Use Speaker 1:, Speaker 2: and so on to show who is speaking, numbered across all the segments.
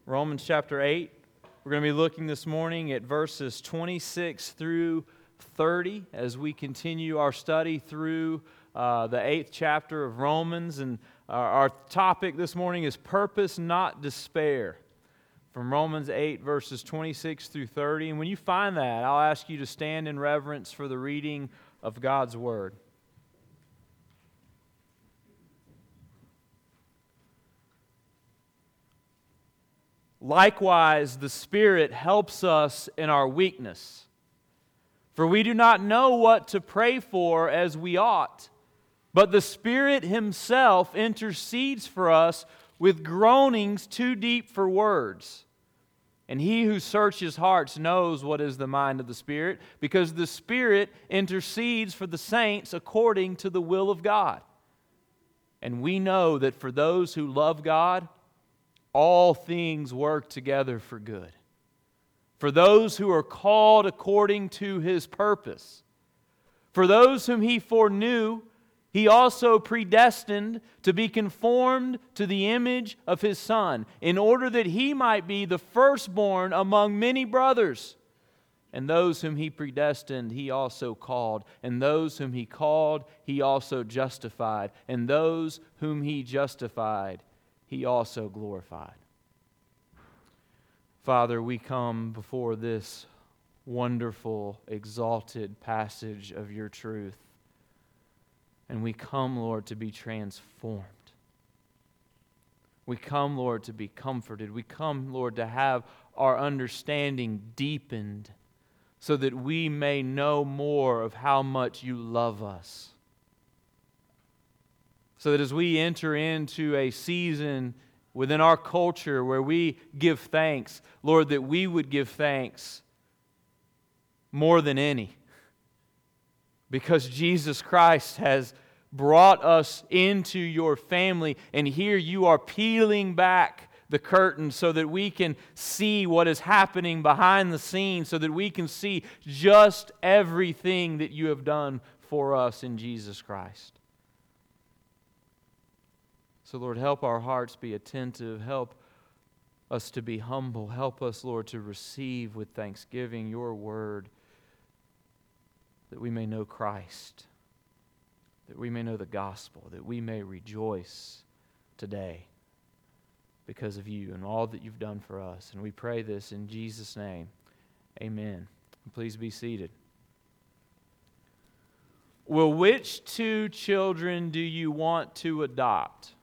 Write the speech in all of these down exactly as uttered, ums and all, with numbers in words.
Speaker 1: Romans chapter eight. We're going to be looking this morning at verses twenty-six through thirty as we continue our study through uh, the eighth chapter of Romans. And our, our topic this morning is purpose, not despair. From Romans eight, verses twenty-six through thirty. And when you find that, I'll ask you to stand in reverence for the reading of God's Word. Likewise, the Spirit helps us in our weakness. For we do not know what to pray for as we ought, but the Spirit Himself intercedes for us with groanings too deep for words. And He who searches hearts knows what is the mind of the Spirit, because the Spirit intercedes for the saints according to the will of God. And we know that for those who love God, all things work together for good, for those who are called according to His purpose. For those whom He foreknew, He also predestined to be conformed to the image of His Son, in order that He might be the firstborn among many brothers. And those whom He predestined, He also called. And those whom He called, He also justified. And those whom He justified, He also glorified. Father, we come before this wonderful, exalted passage of Your truth. And we come, Lord, to be transformed. We come, Lord, to be comforted. We come, Lord, to have our understanding deepened so that we may know more of how much You love us. So that as we enter into a season within our culture where we give thanks, Lord, that we would give thanks more than any. Because Jesus Christ has brought us into Your family, and here You are peeling back the curtain so that we can see what is happening behind the scenes, so that we can see just everything that You have done for us in Jesus Christ. So, Lord, help our hearts be attentive. Help us to be humble. Help us, Lord, to receive with thanksgiving Your word, that we may know Christ, that we may know the gospel, that we may rejoice today because of You and all that You've done for us. And we pray this in Jesus' name. Amen. Please be seated. Well, which two children do you want to adopt?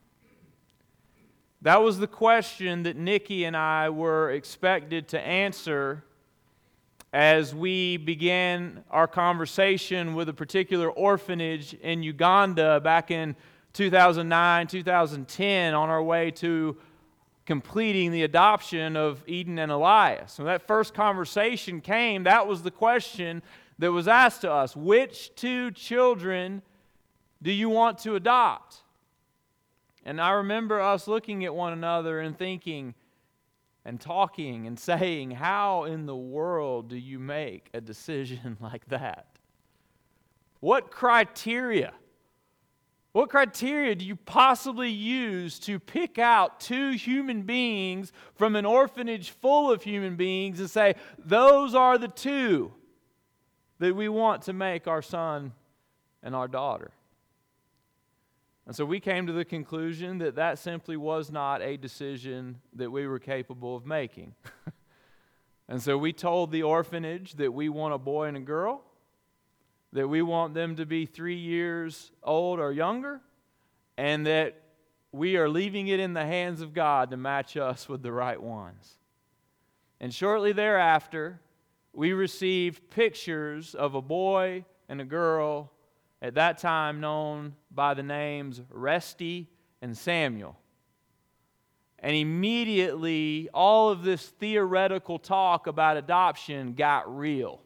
Speaker 1: That was the question that Nikki and I were expected to answer as we began our conversation with a particular orphanage in Uganda back in two thousand nine, two thousand ten, on our way to completing the adoption of Eden and Elias. When that first conversation came, that was the question that was asked to us. Which two children do you want to adopt? And I remember us looking at one another and thinking and talking and saying, how in the world do you make a decision like that? What criteria? What criteria do you possibly use to pick out two human beings from an orphanage full of human beings and say, those are the two that we want to make our son and our daughter? And so we came to the conclusion that that simply was not a decision that we were capable of making. And so we told the orphanage that we want a boy and a girl, that we want them to be three years old or younger, and that we are leaving it in the hands of God to match us with the right ones. And shortly thereafter, we received pictures of a boy and a girl, at that time known by the names Resty and Samuel. And immediately, all of this theoretical talk about adoption got real.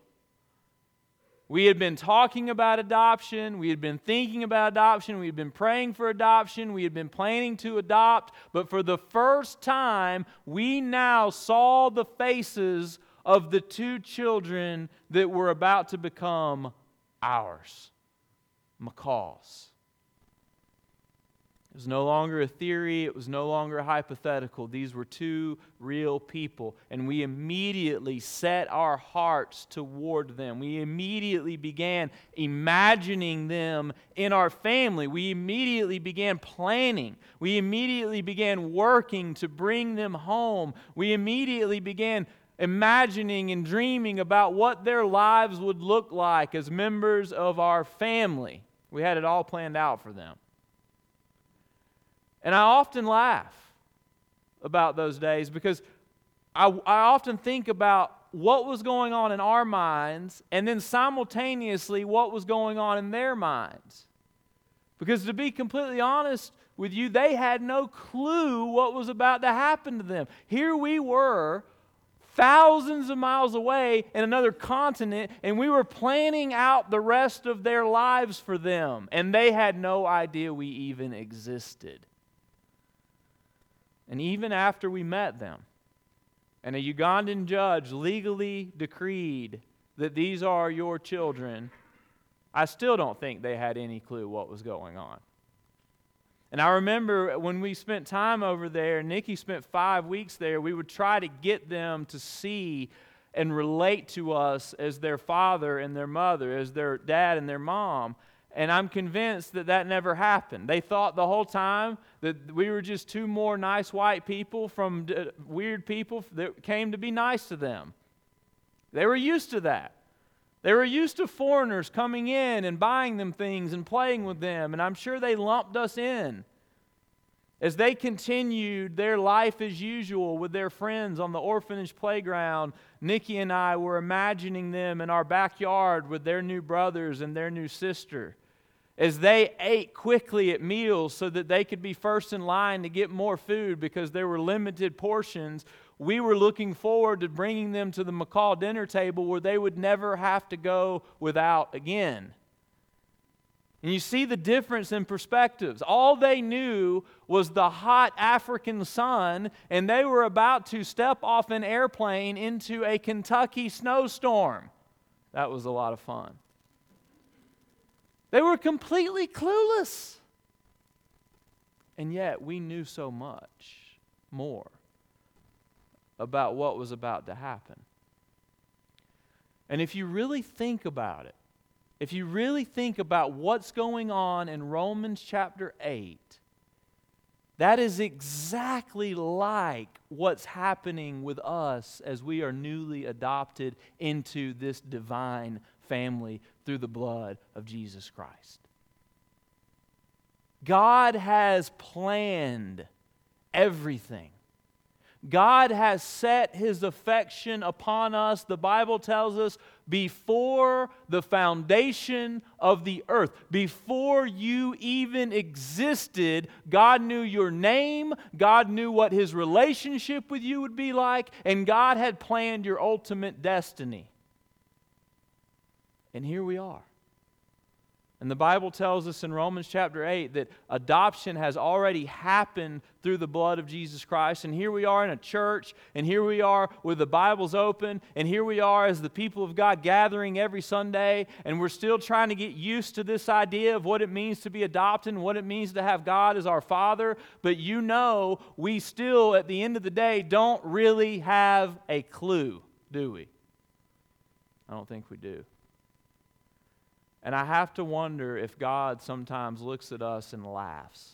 Speaker 1: We had been talking about adoption, we had been thinking about adoption, we had been praying for adoption, we had been planning to adopt, but for the first time, we now saw the faces of the two children that were about to become ours. McCall's. It was no longer a theory. It was no longer a hypothetical. These were two real people. And we immediately set our hearts toward them. We immediately began imagining them in our family. We immediately began planning. We immediately began working to bring them home. We immediately began imagining and dreaming about what their lives would look like as members of our family. We had it all planned out for them. And I often laugh about those days because I, I often think about what was going on in our minds and then simultaneously what was going on in their minds. Because to be completely honest with you, they had no clue what was about to happen to them. Here we were, thousands of miles away in another continent, and we were planning out the rest of their lives for them. And they had no idea we even existed. And even after we met them, and a Ugandan judge legally decreed that these are your children, I still don't think they had any clue what was going on. And I remember when we spent time over there, Nikki spent five weeks there, we would try to get them to see and relate to us as their father and their mother, as their dad and their mom. And I'm convinced that that never happened. They thought the whole time that we were just two more nice white people from d- weird people that came to be nice to them. They were used to that. They were used to foreigners coming in and buying them things and playing with them. And I'm sure they lumped us in. As they continued their life as usual with their friends on the orphanage playground, Nikki and I were imagining them in our backyard with their new brothers and their new sister. As they ate quickly at meals so that they could be first in line to get more food because there were limited portions, we were looking forward to bringing them to the McCall dinner table where they would never have to go without again. And you see the difference in perspectives. All they knew was the hot African sun, and they were about to step off an airplane into a Kentucky snowstorm. That was a lot of fun. They were completely clueless. And yet we knew so much more about what was about to happen. And if you really think about it, if you really think about what's going on in Romans chapter eight, that is exactly like what's happening with us as we are newly adopted into this divine family through the blood of Jesus Christ. God has planned everything. God has set His affection upon us, the Bible tells us, before the foundation of the earth. Before you even existed, God knew your name, God knew what His relationship with you would be like, and God had planned your ultimate destiny. And here we are. And the Bible tells us in Romans chapter eight that adoption has already happened through the blood of Jesus Christ. And here we are in a church, and here we are with the Bibles open, and here we are as the people of God gathering every Sunday, and we're still trying to get used to this idea of what it means to be adopted and what it means to have God as our Father. But you know, we still, at the end of the day, don't really have a clue, do we? I don't think we do. And I have to wonder if God sometimes looks at us and laughs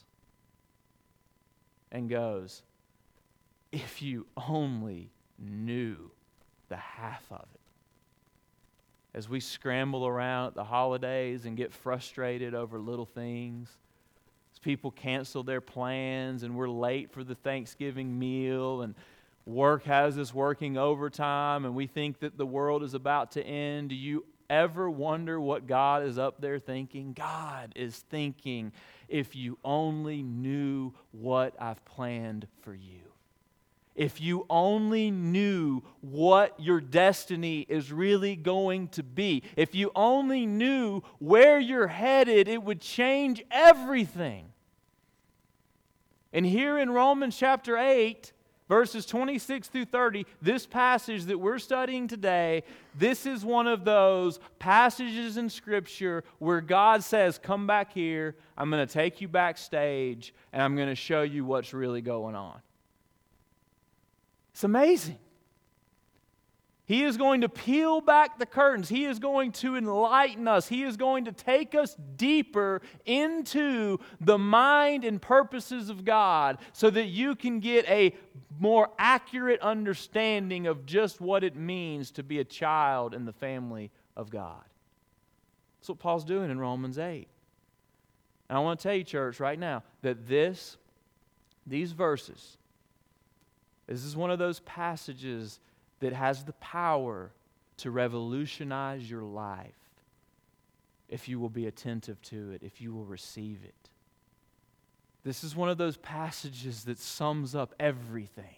Speaker 1: and goes, if you only knew the half of it. As we scramble around at the holidays and get frustrated over little things, as people cancel their plans and we're late for the Thanksgiving meal and work has us working overtime and we think that the world is about to end, do you ever wonder what God is up there thinking? God is thinking, if you only knew what I've planned for you. If you only knew what your destiny is really going to be. If you only knew where you're headed, it would change everything. And here in Romans chapter eight, Verses twenty-six through thirty, this passage that we're studying today, this is one of those passages in Scripture where God says, come back here, I'm going to take you backstage, and I'm going to show you what's really going on. It's amazing. He is going to peel back the curtains. He is going to enlighten us. He is going to take us deeper into the mind and purposes of God so that you can get a more accurate understanding of just what it means to be a child in the family of God. That's what Paul's doing in Romans eight. And I want to tell you, church, right now, that this, these verses, this is one of those passages that has the power to revolutionize your life if you will be attentive to it, if you will receive it. This is one of those passages that sums up everything,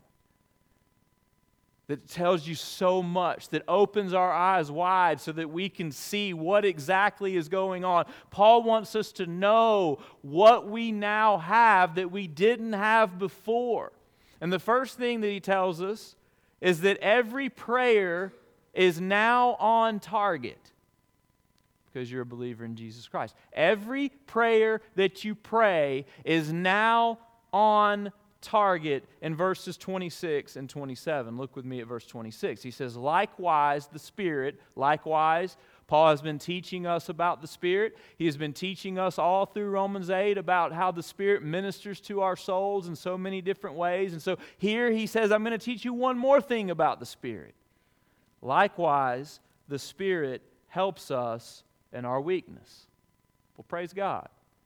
Speaker 1: that tells you so much, that opens our eyes wide so that we can see what exactly is going on. Paul wants us to know what we now have that we didn't have before. And the first thing that he tells us is that every prayer is now on target because you're a believer in Jesus Christ. Every prayer that you pray is now on target in verses twenty-six and twenty-seven. Look with me at verse twenty-six. He says, likewise the Spirit, likewise, Paul has been teaching us about the Spirit. He has been teaching us all through Romans eight about how the Spirit ministers to our souls in so many different ways. And so here he says, I'm going to teach you one more thing about the Spirit. Likewise, the Spirit helps us in our weakness. Well, praise God.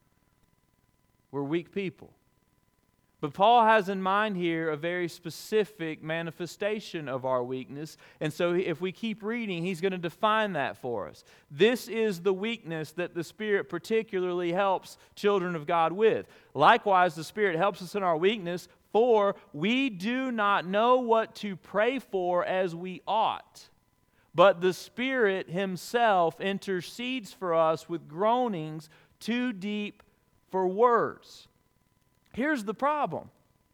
Speaker 1: We're weak people. But Paul has in mind here a very specific manifestation of our weakness. And so if we keep reading, he's going to define that for us. This is the weakness that the Spirit particularly helps children of God with. Likewise, the Spirit helps us in our weakness, for we do not know what to pray for as we ought. But the Spirit Himself intercedes for us with groanings too deep for words. Here's the problem.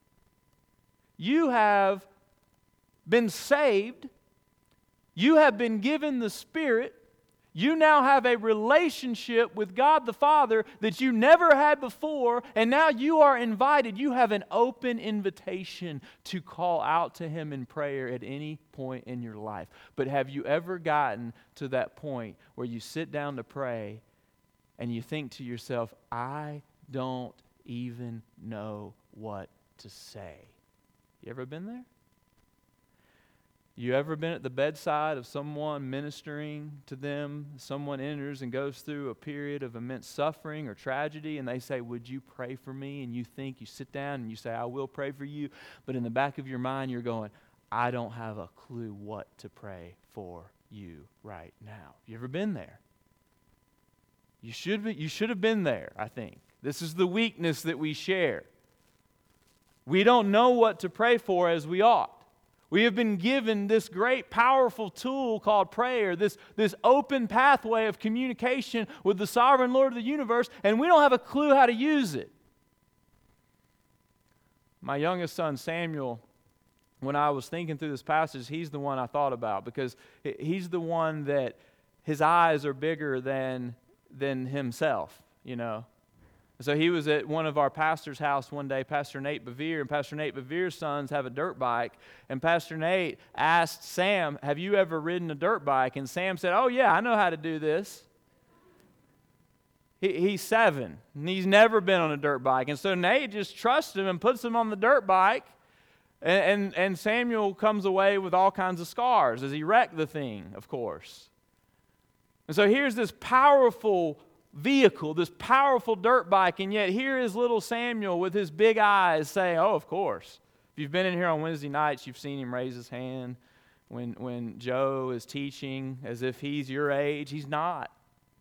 Speaker 1: You have been saved. You have been given the Spirit. You now have a relationship with God the Father that you never had before, and now you are invited. You have an open invitation to call out to Him in prayer at any point in your life. But have you ever gotten to that point where you sit down to pray and you think to yourself, I don't even know what to say? You ever been there? You ever been at the bedside of someone ministering to them? Someone enters and goes through a period of immense suffering or tragedy, and they say, would you pray for me? And you think, you sit down and you say, I will pray for you. But in the back of your mind, you're going, I don't have a clue what to pray for you right now. You ever been there? You should be, you should have been there, I think. This is the weakness that we share. We don't know what to pray for as we ought. We have been given this great, powerful tool called prayer, this, this open pathway of communication with the sovereign Lord of the universe, and we don't have a clue how to use it. My youngest son, Samuel, when I was thinking through this passage, he's the one I thought about because he's the one that his eyes are bigger than, than himself, you know. So he was at one of our pastor's house one day, Pastor Nate Bevere, and Pastor Nate Bevere's sons have a dirt bike. And Pastor Nate asked Sam, have you ever ridden a dirt bike? And Sam said, oh yeah, I know how to do this. He, he's seven, and he's never been on a dirt bike. And so Nate just trusts him and puts him on the dirt bike. And, and, and Samuel comes away with all kinds of scars as he wrecked the thing, of course. And so here's this powerful vehicle, this powerful dirt bike, and yet here is little Samuel with his big eyes saying, oh, of course. If you've been in here on Wednesday nights, you've seen him raise his hand when, when Joe is teaching as if he's your age. He's not.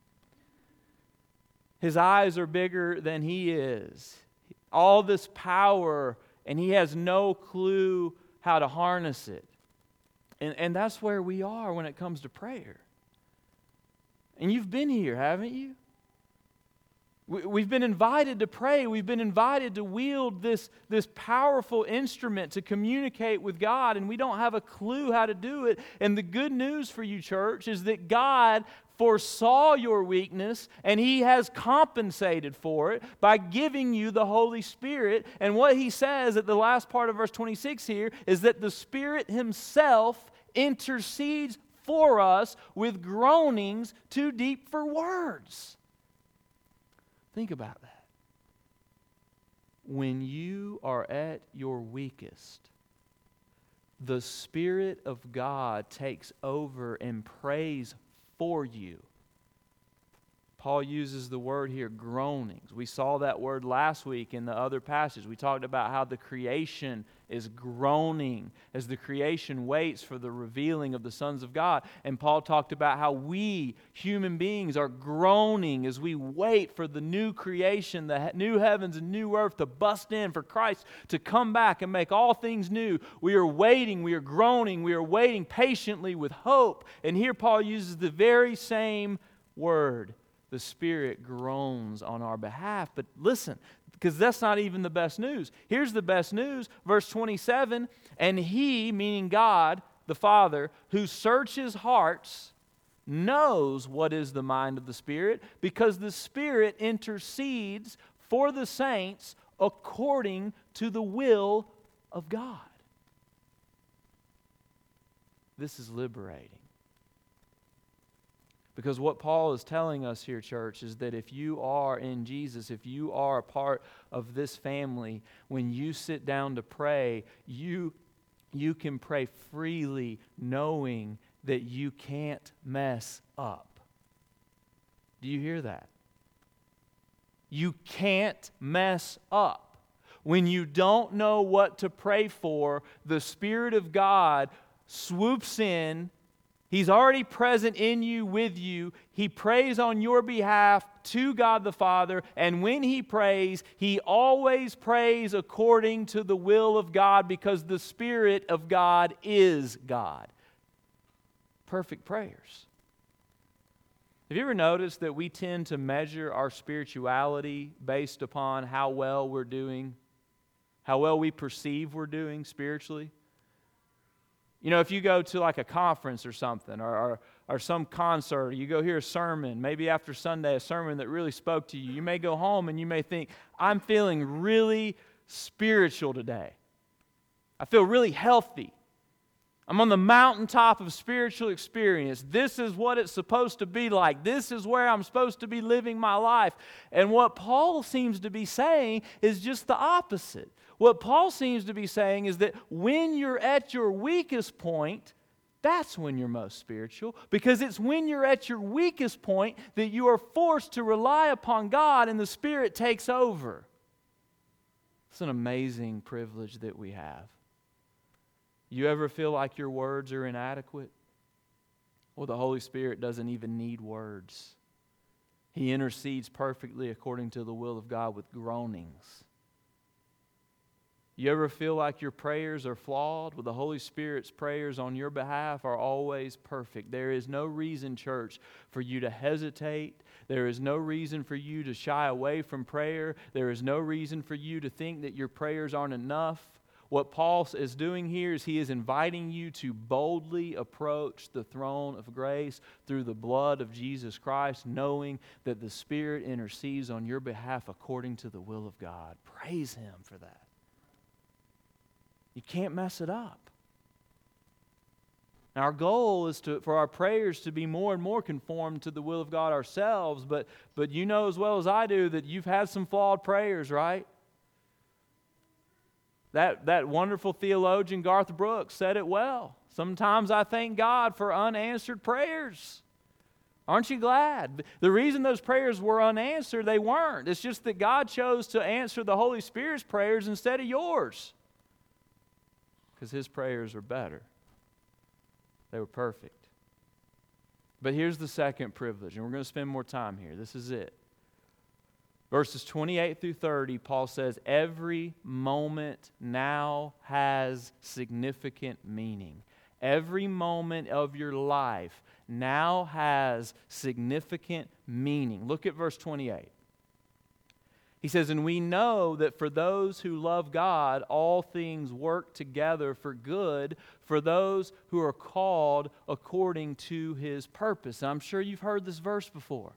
Speaker 1: His eyes are bigger than he is. All this power, and he has no clue how to harness it. And, and that's where we are when it comes to prayer. And you've been here, haven't you? We've been invited to pray. We've been invited to wield this, this powerful instrument to communicate with God, and we don't have a clue how to do it. And the good news for you, church, is that God foresaw your weakness, and He has compensated for it by giving you the Holy Spirit. And what He says at the last part of verse twenty-six here is that the Spirit Himself intercedes for us with groanings too deep for words. Think about that. When you are at your weakest, the Spirit of God takes over and prays for you. Paul uses the word here, groanings. We saw that word last week in the other passage. We talked about how the creation is groaning as the creation waits for the revealing of the sons of God. And Paul talked about how we, human beings, are groaning as we wait for the new creation, the new heavens and new earth to bust in, for Christ to come back and make all things new. We are waiting, we are groaning, we are waiting patiently with hope. And here Paul uses the very same word. The Spirit groans on our behalf. But listen, because that's not even the best news. Here's the best news. Verse twenty-seven, and He, meaning God, the Father, who searches hearts, knows what is the mind of the Spirit, because the Spirit intercedes for the saints according to the will of God. This is liberating. Because what Paul is telling us here, church, is that if you are in Jesus, if you are a part of this family, when you sit down to pray, you, you can pray freely knowing that you can't mess up. Do you hear that? You can't mess up. When you don't know what to pray for, the Spirit of God swoops in. He's already present in you, with you. He prays on your behalf to God the Father. And when He prays, He always prays according to the will of God, because the Spirit of God is God. Perfect prayers. Have you ever noticed that we tend to measure our spirituality based upon how well we're doing, how well we perceive we're doing spiritually? You know, if you go to like a conference or something, or, or, or some concert, or you go hear a sermon, maybe after Sunday, a sermon that really spoke to you, you may go home and you may think, I'm feeling really spiritual today. I feel really healthy. I'm on the mountaintop of spiritual experience. This is what it's supposed to be like. This is where I'm supposed to be living my life. And what Paul seems to be saying is just the opposite. What Paul seems to be saying is that when you're at your weakest point, that's when you're most spiritual, because it's when you're at your weakest point that you are forced to rely upon God and the Spirit takes over. It's an amazing privilege that we have. You ever feel like your words are inadequate? Well, the Holy Spirit doesn't even need words. He intercedes perfectly according to the will of God with groanings. You ever feel like your prayers are flawed? Well, the Holy Spirit's prayers on your behalf are always perfect. There is no reason, church, for you to hesitate. There is no reason for you to shy away from prayer. There is no reason for you to think that your prayers aren't enough. What Paul is doing here is he is inviting you to boldly approach the throne of grace through the blood of Jesus Christ, knowing that the Spirit intercedes on your behalf according to the will of God. Praise Him for that. You can't mess it up. Now, our goal is to, for our prayers to be more and more conformed to the will of God ourselves, but, but you know as well as I do that you've had some flawed prayers, right? That, that wonderful theologian Garth Brooks said it well. Sometimes I thank God for unanswered prayers. Aren't you glad? The reason those prayers were unanswered, they weren't. It's just that God chose to answer the Holy Spirit's prayers instead of yours. Because His prayers are better. They were perfect. But here's the second privilege, and we're going to spend more time here. This is it. Verses twenty-eight through thirty, Paul says, every moment now has significant meaning. Every moment of your life now has significant meaning. Look at verse twenty-eight. He says, and we know that for those who love God, all things work together for good for those who are called according to His purpose. And I'm sure you've heard this verse before.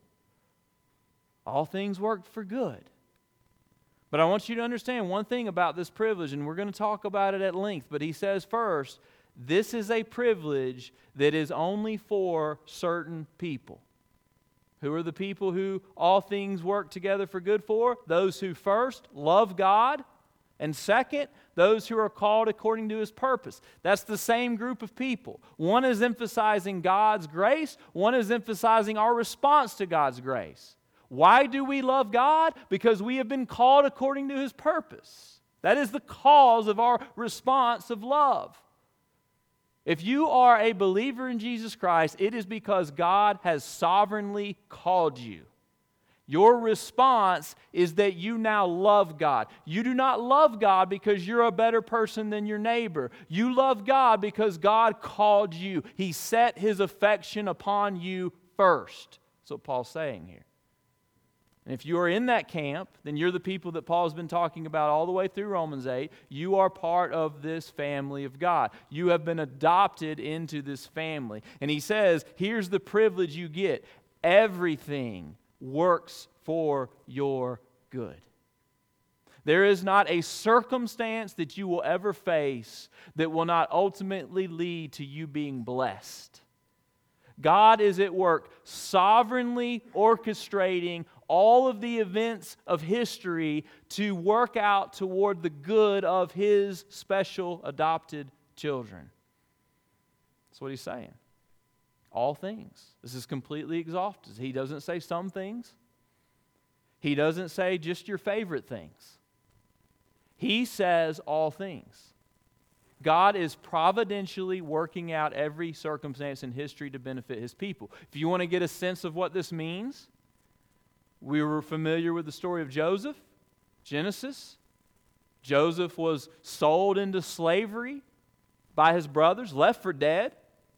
Speaker 1: All things work for good. But I want you to understand one thing about this privilege, and we're going to talk about it at length. But he says first, this is a privilege that is only for certain people. Who are the people who all things work together for good for? Those who first love God, and second, those who are called according to His purpose. That's the same group of people. One is emphasizing God's grace, one is emphasizing our response to God's grace. Why do we love God? Because we have been called according to His purpose. That is the cause of our response of love. If you are a believer in Jesus Christ, it is because God has sovereignly called you. Your response is that you now love God. You do not love God because you're a better person than your neighbor. You love God because God called you. He set His affection upon you first. That's what Paul's saying here. And if you are in that camp, then you're the people that Paul's been talking about all the way through Romans eight. You are part of this family of God. You have been adopted into this family. And he says, here's the privilege you get. Everything works for your good. There is not a circumstance that you will ever face that will not ultimately lead to you being blessed. God is at work sovereignly orchestrating all of the events of history to work out toward the good of His special adopted children. That's what he's saying. All things. This is completely exhaustive. He doesn't say some things. He doesn't say just your favorite things. He says all things. God is providentially working out every circumstance in history to benefit His people. If you want to get a sense of what this means, we were familiar with the story of Joseph, Genesis. Joseph was sold into slavery by his brothers, left for dead.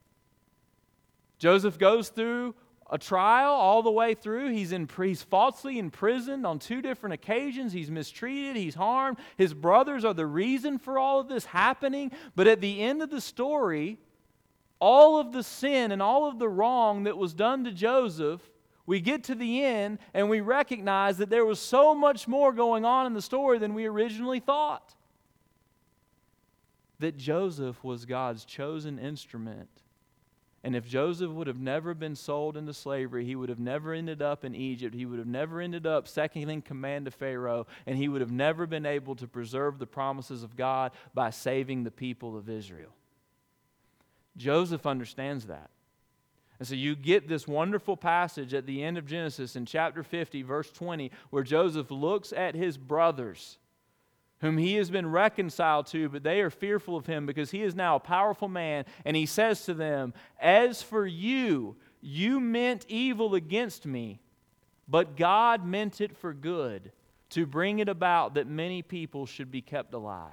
Speaker 1: Joseph goes through a trial all the way through. He's, in, he's falsely imprisoned on two different occasions. He's mistreated. He's harmed. His brothers are the reason for all of this happening. But at the end of the story, all of the sin and all of the wrong that was done to Joseph, we get to the end and we recognize that there was so much more going on in the story than we originally thought. That Joseph was God's chosen instrument. And if Joseph would have never been sold into slavery, he would have never ended up in Egypt. He would have never ended up second in command to Pharaoh. And he would have never been able to preserve the promises of God by saving the people of Israel. Joseph understands that. And so you get this wonderful passage at the end of Genesis in chapter fifty, verse twenty, where Joseph looks at his brothers, whom he has been reconciled to, but they are fearful of him because he is now a powerful man. And he says to them, as for you, you meant evil against me, but God meant it for good, to bring it about that many people should be kept alive.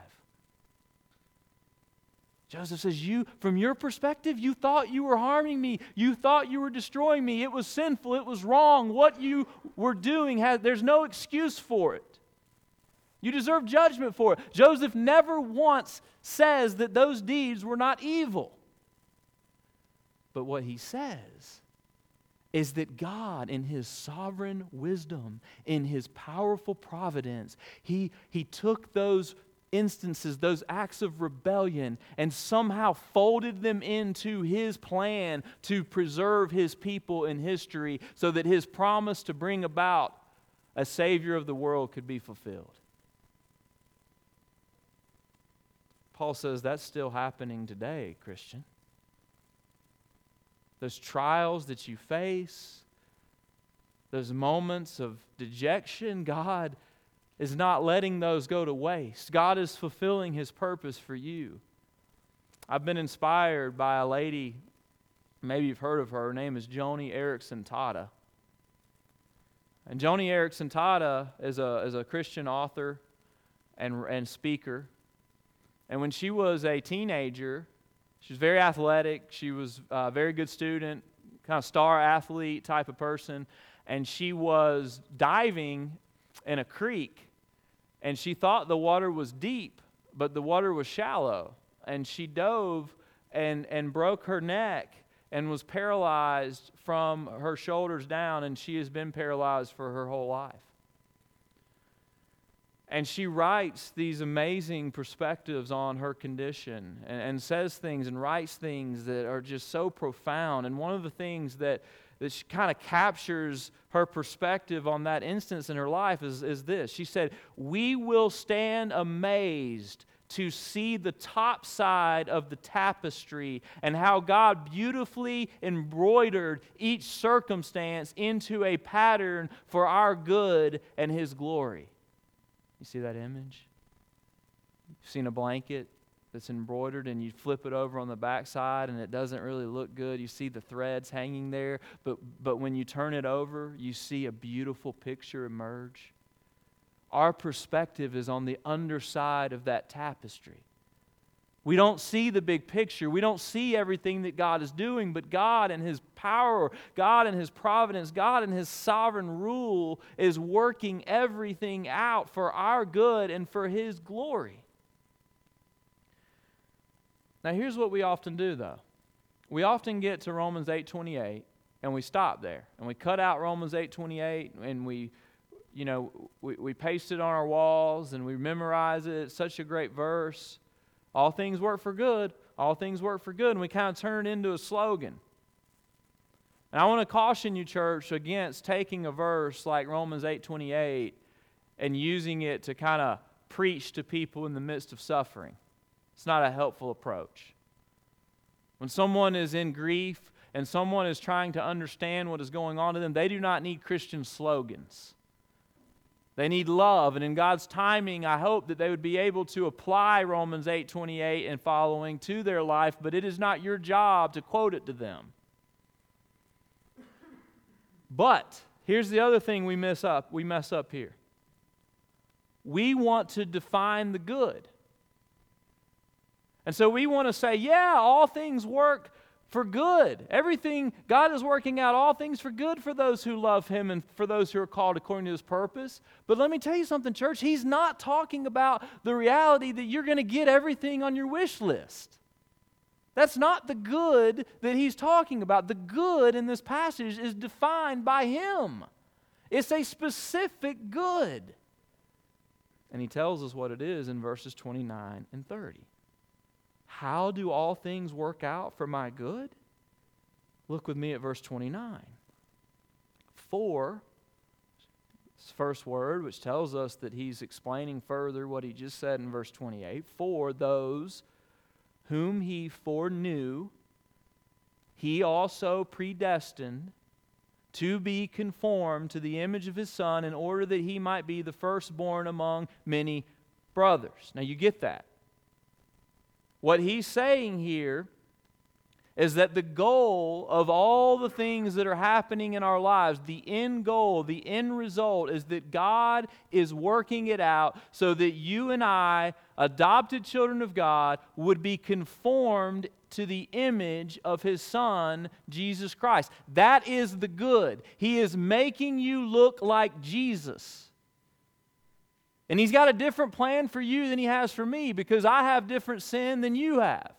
Speaker 1: Joseph says, you, from your perspective, you thought you were harming me. You thought you were destroying me. It was sinful. It was wrong. What you were doing, had, there's no excuse for it. You deserve judgment for it. Joseph never once says that those deeds were not evil. But what he says is that God, in His sovereign wisdom, in His powerful providence, He, he took those instances, those acts of rebellion, and somehow folded them into His plan to preserve His people in history so that His promise to bring about a Savior of the world could be fulfilled. Paul says that's still happening today, Christian. Those trials that you face, those moments of dejection, God is not letting those go to waste. God is fulfilling His purpose for you. I've been inspired by a lady, maybe you've heard of her. Her name is Joni Eareckson Tada. And Joni Eareckson Tada is a, is a Christian author and, and speaker. And when she was a teenager, she was very athletic. She was a very good student, kind of star athlete type of person. And she was diving in a creek, and she thought the water was deep, but the water was shallow. And she dove and, and broke her neck and was paralyzed from her shoulders down, and she has been paralyzed for her whole life. And she writes these amazing perspectives on her condition and, and says things and writes things that are just so profound. And one of the things that, that she kind of captures her perspective on that instance in her life is, is this. She said, "We will stand amazed to see the top side of the tapestry and how God beautifully embroidered each circumstance into a pattern for our good and His glory." You see that image? You've seen a blanket that's embroidered and you flip it over on the backside and it doesn't really look good. You see the threads hanging there, but, but when you turn it over, you see a beautiful picture emerge. Our perspective is on the underside of that tapestry. We don't see the big picture. We don't see everything that God is doing, but God and His power, God and His providence, God and His sovereign rule is working everything out for our good and for His glory. Now here's what we often do though. We often get to Romans eight twenty-eight and we stop there. And we cut out Romans eight twenty-eight and we you know, we, we paste it on our walls and we memorize it. It's such a great verse. All things work for good. All things work for good. And we kind of turn it into a slogan. And I want to caution you, church, against taking a verse like Romans eight twenty-eight and using it to kind of preach to people in the midst of suffering. It's not a helpful approach. When someone is in grief and someone is trying to understand what is going on to them, they do not need Christian slogans. They need love, and in God's timing, I hope that they would be able to apply Romans eight twenty-eight and following to their life, but it is not your job to quote it to them. But here's the other thing we mess up. We mess up here. We want to define the good. And so we want to say, yeah, all things work for good. Everything, God is working out all things for good for those who love Him and for those who are called according to His purpose. But let me tell you something, church. He's not talking about the reality that you're going to get everything on your wish list. That's not the good that He's talking about. The good in this passage is defined by Him. It's a specific good. And He tells us what it is in verses twenty-nine and thirty. How do all things work out for my good? Look with me at verse twenty-nine. For, this first word, which tells us that He's explaining further what He just said in verse twenty-eight. For those whom He foreknew, He also predestined to be conformed to the image of His Son in order that He might be the firstborn among many brothers. Now you get that. What he's saying here is that the goal of all the things that are happening in our lives, the end goal, the end result is that God is working it out so that you and I, adopted children of God, would be conformed to the image of His Son, Jesus Christ. That is the good. He is making you look like Jesus. And He's got a different plan for you than He has for me because I have different sin than you have.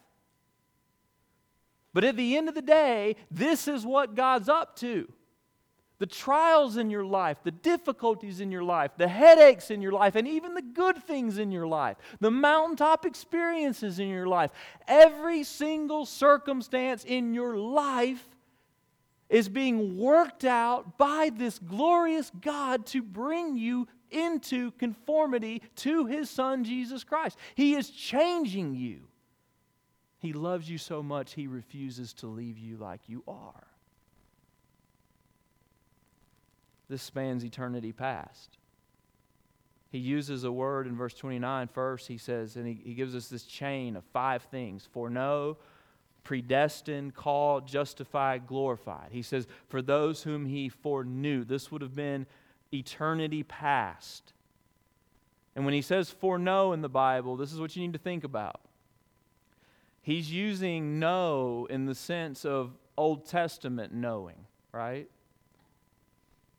Speaker 1: But at the end of the day, this is what God's up to. The trials in your life, the difficulties in your life, the headaches in your life, and even the good things in your life, the mountaintop experiences in your life, every single circumstance in your life is being worked out by this glorious God to bring you into conformity to His Son, Jesus Christ. He is changing you. He loves you so much, He refuses to leave you like you are. This spans eternity past. He uses a word in verse twenty-nine first. He says, and he, he gives us this chain of five things. Foreknow, predestined, called, justified, glorified. He says, for those whom He foreknew. This would have been eternity past. And when He says foreknow in the Bible, this is what you need to think about. He's using know in the sense of Old Testament knowing, right?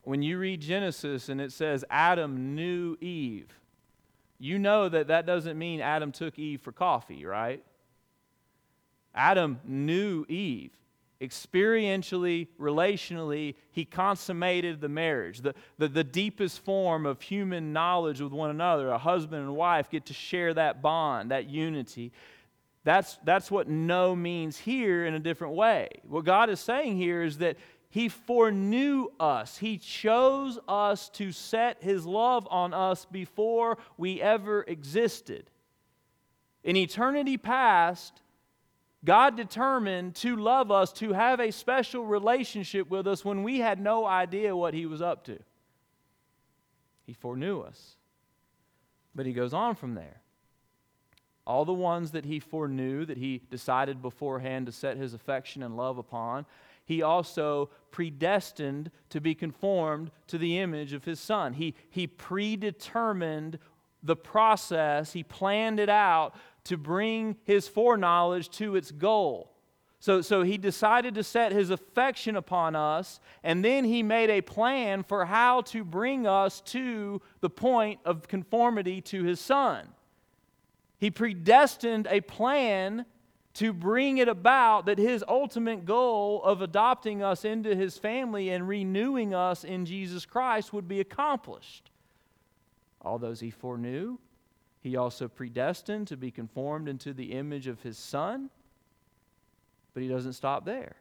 Speaker 1: When you read Genesis and it says Adam knew Eve, you know that that doesn't mean Adam took Eve for coffee, right? Adam knew Eve. Experientially, relationally, he consummated the marriage. The, the, the deepest form of human knowledge with one another, a husband and wife get to share that bond, that unity. That's, that's what know means here in a different way. What God is saying here is that He foreknew us. He chose us to set His love on us before we ever existed. In eternity past, God determined to love us, to have a special relationship with us when we had no idea what He was up to. He foreknew us. But He goes on from there. All the ones that He foreknew, that He decided beforehand to set His affection and love upon, He also predestined to be conformed to the image of His Son. He, he predetermined the process. He planned it out to bring His foreknowledge to its goal. So, so He decided to set His affection upon us, and then He made a plan for how to bring us to the point of conformity to His Son. He predestined a plan to bring it about that His ultimate goal of adopting us into His family and renewing us in Jesus Christ would be accomplished. All those He foreknew, He also predestined to be conformed into the image of His Son. But He doesn't stop there.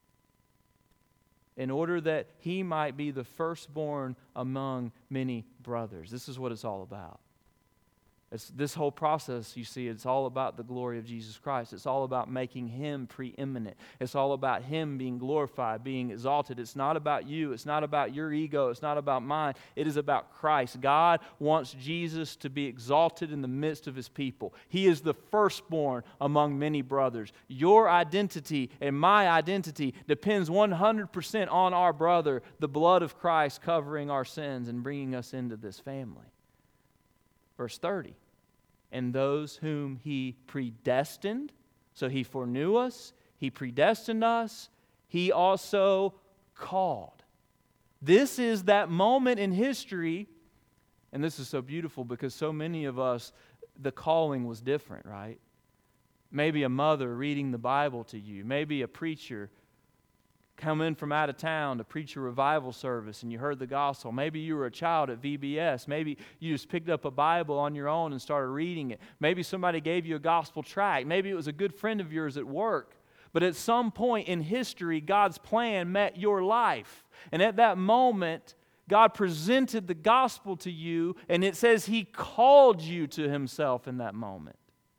Speaker 1: In order that He might be the firstborn among many brothers. This is what it's all about. It's, this whole process, you see, it's all about the glory of Jesus Christ. It's all about making Him preeminent. It's all about Him being glorified, being exalted. It's not about you. It's not about your ego. It's not about mine. It is about Christ. God wants Jesus to be exalted in the midst of His people. He is the firstborn among many brothers. Your identity and my identity depends one hundred percent on our brother, the blood of Christ covering our sins and bringing us into this family. Verse thirty, and those whom He predestined, so He foreknew us, He predestined us, He also called. This is that moment in history, and this is so beautiful because so many of us, the calling was different, right? Maybe a mother reading the Bible to you, maybe a preacher come in from out of town to preach a revival service and you heard the gospel. Maybe you were a child at V B S. Maybe you just picked up a Bible on your own and started reading it. Maybe somebody gave you a gospel tract. Maybe it was a good friend of yours at work. But at some point in history, God's plan met your life. And at that moment, God presented the gospel to you, and it says He called you to Himself in that moment.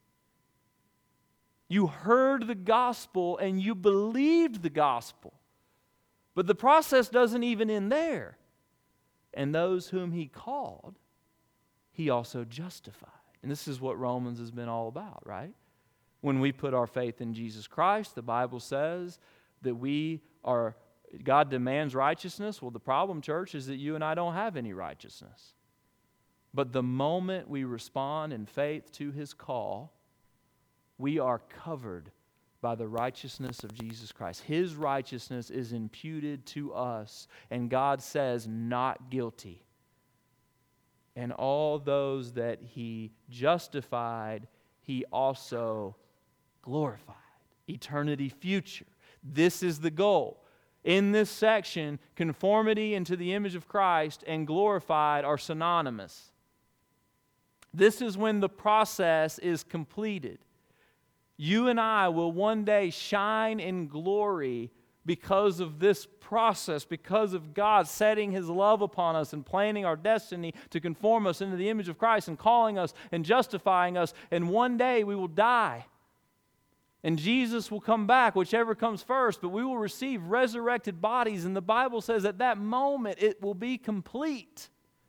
Speaker 1: You heard the gospel and you believed the gospel. But the process doesn't even end there. And those whom He called, He also justified. And this is what Romans has been all about, right? When we put our faith in Jesus Christ, the Bible says that we are, God demands righteousness. Well, the problem, church, is that you and I don't have any righteousness. But the moment we respond in faith to His call, we are covered by the righteousness of Jesus Christ. His righteousness is imputed to us, and God says, not guilty. And all those that He justified, He also glorified. Eternity future. This is the goal. In this section, conformity into the image of Christ and glorified are synonymous. This is when the process is completed. You and I will one day shine in glory because of this process, because of God setting His love upon us and planning our destiny to conform us into the image of Christ and calling us and justifying us. And one day we will die. And Jesus will come back, whichever comes first, but we will receive resurrected bodies. And the Bible says at that moment it will be complete.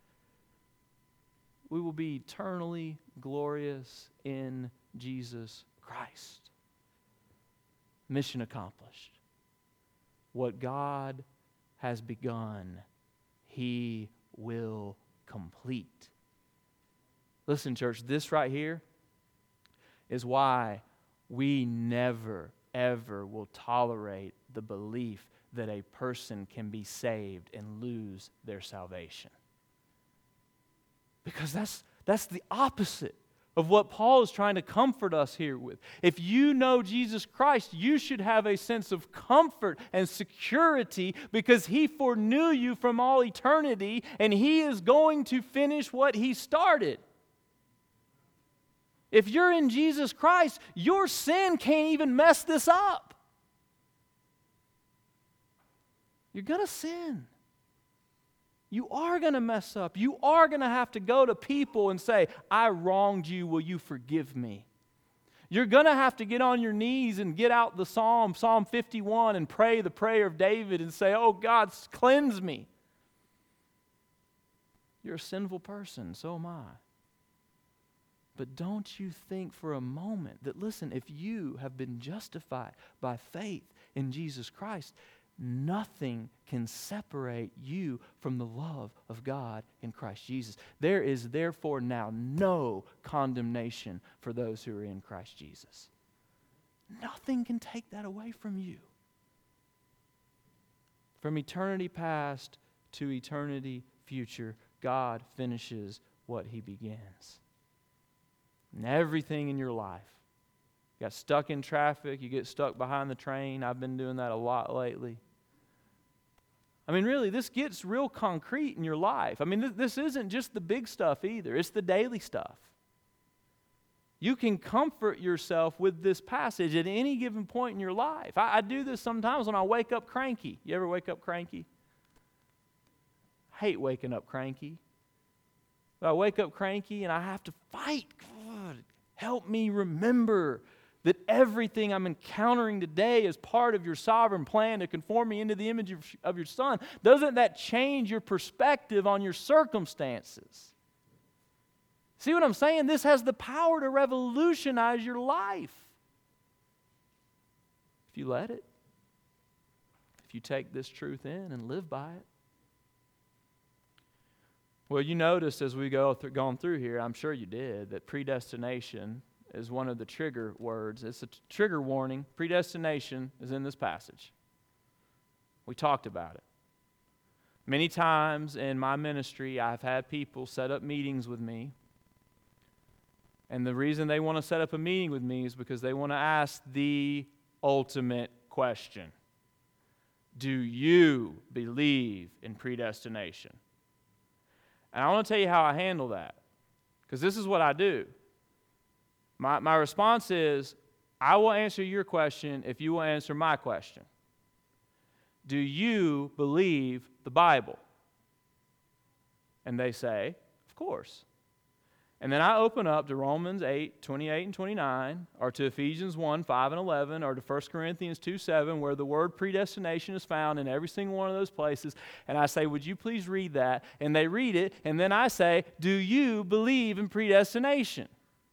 Speaker 1: We will be eternally glorious in Jesus Christ. Mission accomplished. What God has begun, He will complete. Listen, church, this right here is why we never, ever will tolerate the belief that a person can be saved and lose their salvation. Because that's, that's the opposite of what Paul is trying to comfort us here with. If you know Jesus Christ, you should have a sense of comfort and security because He foreknew you from all eternity and He is going to finish what He started. If you're in Jesus Christ, your sin can't even mess this up. You're going to sin. You are going to mess up. You are going to have to go to people and say, I wronged you, will you forgive me? You're going to have to get on your knees and get out the Psalm, Psalm fifty-one, and pray the prayer of David and say, oh God, cleanse me. You're a sinful person, so am I. But don't you think for a moment that, listen, if you have been justified by faith in Jesus Christ, nothing can separate you from the love of God in Christ Jesus. There is therefore now no condemnation for those who are in Christ Jesus. Nothing can take that away from you. From eternity past to eternity future, God finishes what He begins. And everything in your life. You got stuck in traffic, you get stuck behind the train. I've been doing that a lot lately. I mean, really, this gets real concrete in your life. I mean, th- this isn't just the big stuff either. It's the daily stuff. You can comfort yourself with this passage at any given point in your life. I, I do this sometimes when I wake up cranky. You ever wake up cranky? I hate waking up cranky. But I wake up cranky and I have to fight. God, help me remember that everything I'm encountering today is part of your sovereign plan to conform me into the image of, of your Son. Doesn't that change your perspective on your circumstances? See what I'm saying? This has the power to revolutionize your life. If you let it. If you take this truth in and live by it. Well, you noticed as we go through, gone through here, I'm sure you did, that predestination is one of the trigger words. It's a t- trigger warning. Predestination is in this passage. We talked about it. Many times in my ministry, I've had people set up meetings with me. And the reason they want to set up a meeting with me is because they want to ask the ultimate question. Do you believe in predestination? And I want to tell you how I handle that. Because this is what I do. My, my response is, I will answer your question if you will answer my question. Do you believe the Bible? And they say, of course. And then I open up to Romans eight, twenty-eight and twenty-nine, or to Ephesians one, five and eleven, or to First Corinthians two, seven, where the word predestination is found in every single one of those places. And I say, would you please read that? And they read it, and then I say, do you believe in predestination?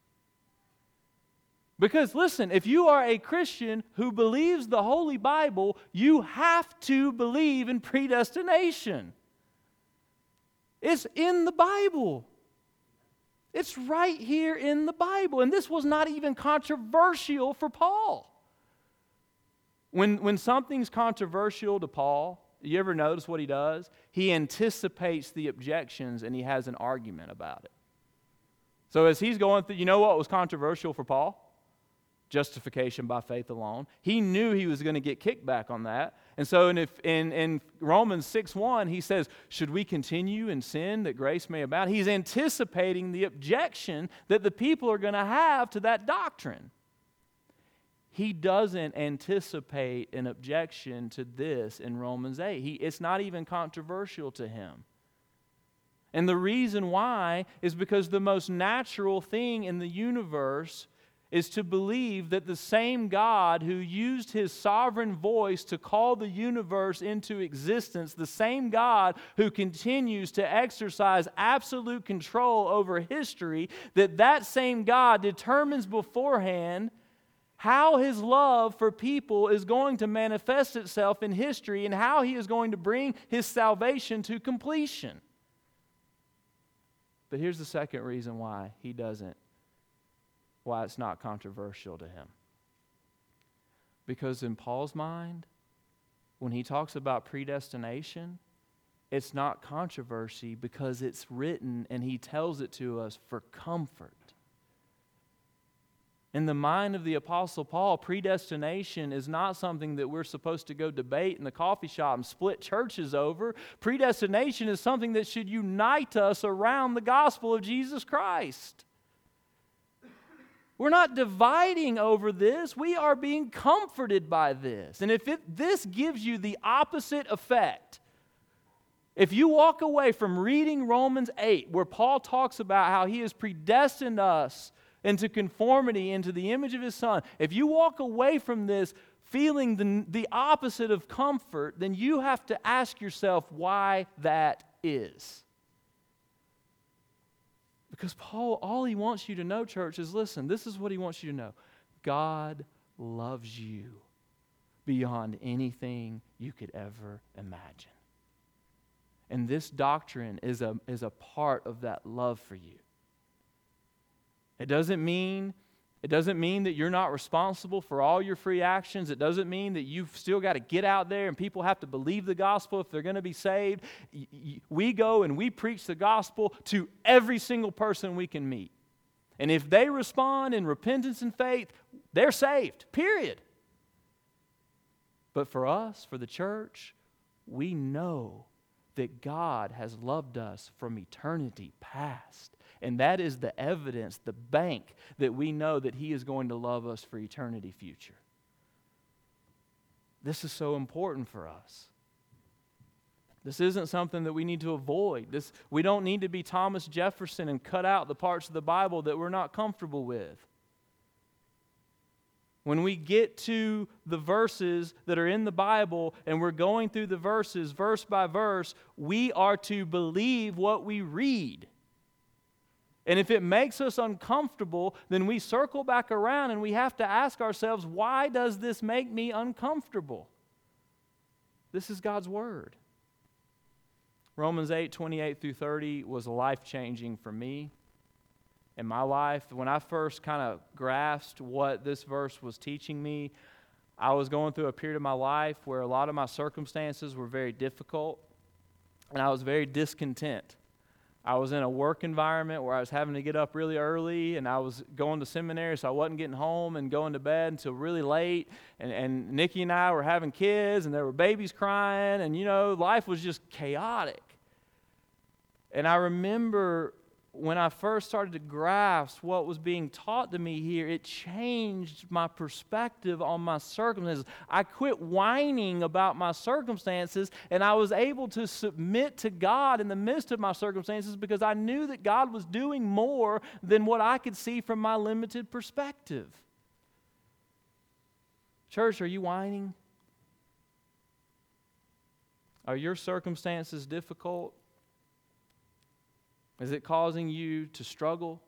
Speaker 1: Because listen, if you are a Christian who believes the Holy Bible, you have to believe in predestination. It's in the Bible. It's right here in the Bible. And this was not even controversial for Paul. When, when something's controversial to Paul, you ever notice what he does? He anticipates the objections and he has an argument about it. So as he's going through, you know what was controversial for Paul? Justification by faith alone. He knew he was going to get kickback on that. And so in, if, in, in Romans six one, he says, should we continue in sin that grace may abound? He's anticipating the objection that the people are going to have to that doctrine. He doesn't anticipate an objection to this in Romans eight. He, it's not even controversial to him. And the reason why is because the most natural thing in the universe is to believe that the same God who used His sovereign voice to call the universe into existence, the same God who continues to exercise absolute control over history, that that same God determines beforehand how His love for people is going to manifest itself in history and how He is going to bring His salvation to completion. But here's the second reason why He doesn't. Why it's not controversial to him. Because in Paul's mind, when he talks about predestination, it's not controversy because it's written and he tells it to us for comfort. In the mind of the Apostle Paul, predestination is not something that we're supposed to go debate in the coffee shop and split churches over. Predestination is something that should unite us around the gospel of Jesus Christ. We're not dividing over this. We are being comforted by this. And if it, this gives you the opposite effect, if you walk away from reading Romans eight, where Paul talks about how he has predestined us into conformity into the image of His Son, if you walk away from this feeling the, the opposite of comfort, then you have to ask yourself why that is. Because Paul, all he wants you to know, church, is listen, this is what he wants you to know. God loves you beyond anything you could ever imagine. And this doctrine is a, is a part of that love for you. It doesn't mean, it doesn't mean that you're not responsible for all your free actions. It doesn't mean that you've still got to get out there and people have to believe the gospel if they're going to be saved. We go and we preach the gospel to every single person we can meet. And if they respond in repentance and faith, they're saved, period. But for us, for the church, we know that God has loved us from eternity past. And that is the evidence, the bank, that we know that He is going to love us for eternity future. This is so important for us. This isn't something that we need to avoid. This, we don't need to be Thomas Jefferson and cut out the parts of the Bible that we're not comfortable with. When we get to the verses that are in the Bible and we're going through the verses verse by verse, we are to believe what we read. And if it makes us uncomfortable, then we circle back around and we have to ask ourselves, why does this make me uncomfortable? This is God's Word. Romans eight, twenty-eight through thirty was life-changing for me in my life. When I first kind of grasped what this verse was teaching me, I was going through a period of my life where a lot of my circumstances were very difficult, and I was very discontent. I was in a work environment where I was having to get up really early, and I was going to seminary, so I wasn't getting home and going to bed until really late. And, and Nikki and I were having kids, and there were babies crying, and, you know, life was just chaotic. And I remember when I first started to grasp what was being taught to me here, it changed my perspective on my circumstances. I quit whining about my circumstances, and I was able to submit to God in the midst of my circumstances because I knew that God was doing more than what I could see from my limited perspective. Church, are you whining? Are your circumstances difficult? Is it causing you to struggle?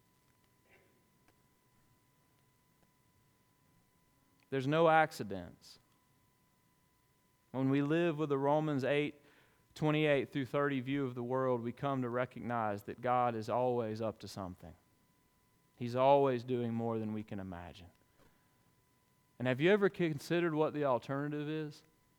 Speaker 1: There's no accidents. When we live with the Romans eight, twenty-eight through thirty view of the world, we come to recognize that God is always up to something. He's always doing more than we can imagine. And have you ever considered what the alternative is?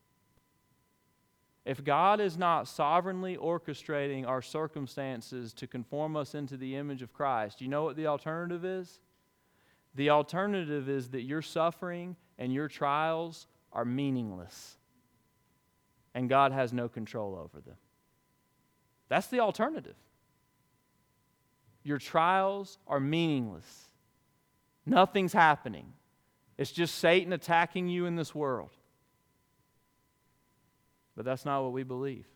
Speaker 1: If God is not sovereignly orchestrating our circumstances to conform us into the image of Christ, you know what the alternative is? The alternative is that your suffering and your trials are meaningless, and God has no control over them. That's the alternative. Your trials are meaningless. Nothing's happening. It's just Satan attacking you in this world. But that's not what we believe.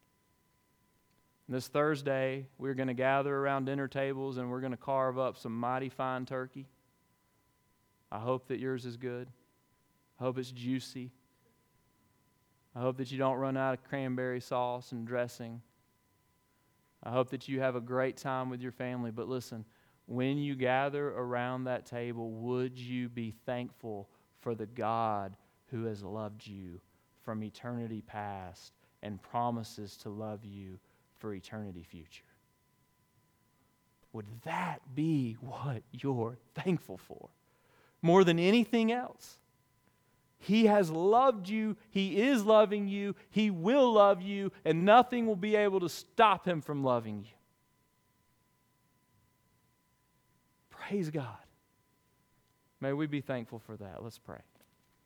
Speaker 1: This Thursday, we're going to gather around dinner tables and we're going to carve up some mighty fine turkey. I hope that yours is good. I hope it's juicy. I hope that you don't run out of cranberry sauce and dressing. I hope that you have a great time with your family. But listen, when you gather around that table, would you be thankful for the God who has loved you from eternity past and promises to love you for eternity future? Would that be what you're thankful for more than anything else? He has loved you. He is loving you. He will love you, and nothing will be able to stop Him from loving you. Praise God. May we be thankful for that. Let's pray.